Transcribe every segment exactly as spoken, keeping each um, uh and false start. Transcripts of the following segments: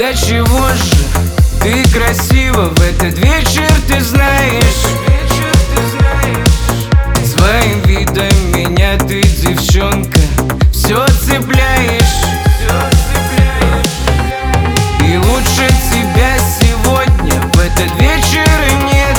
до чего же ты красива в этот вечер, ты знаешь. Своим видом меня ты, девчонка, все цепляешь. И лучше тебя сегодня в этот вечер и нет.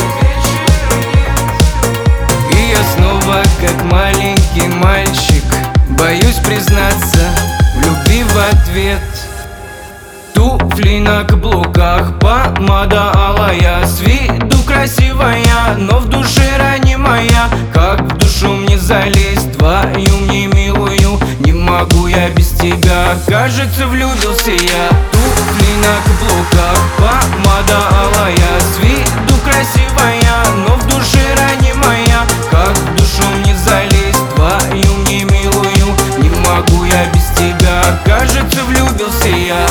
И я снова, как маленький мальчик, боюсь признаться в любви в ответ. Туфли на каблуках, помада алая, с виду красивая, но в душе ранимая. Как в душу мне залезть, твою мне милую, не могу я без тебя, кажется, влюбился я. Туфли на каблуках, помада алая, с виду красивая, но в душе ранимая. Как в душу мне залезть, твою мне милую, не могу я без тебя, кажется, влюбился я.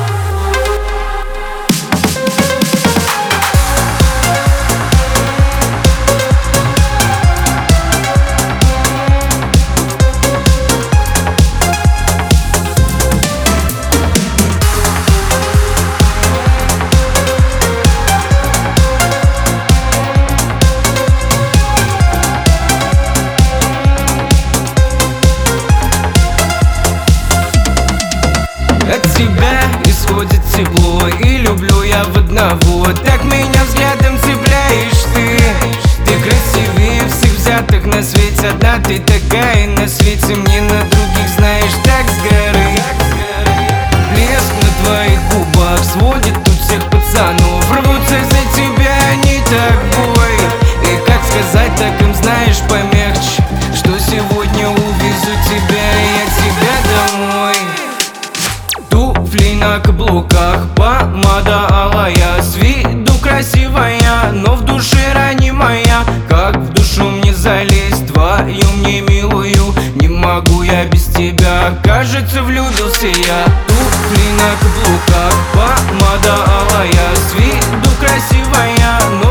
От тебя исходит тепло, и люблю я в одного. Так меня взглядом цепляешь ты. Ты красивее всех взятых на свете. Одна ты такая на свете, мне на других, знаешь, так с горы. Блеск на твоих губах сводит тут всех пацанов. Рвутся за тебя они так бой. И как сказать, так им, знаешь, помягче, что сегодня увезу тебя, я тебя домой. Туфли на каблуках, помада алая, с виду красивая, но в душе ранимая. Как в душу мне залезть, твою мне милую, не могу я без тебя, кажется, влюбился я. Туфли на каблуках, помада алая, с виду красивая, но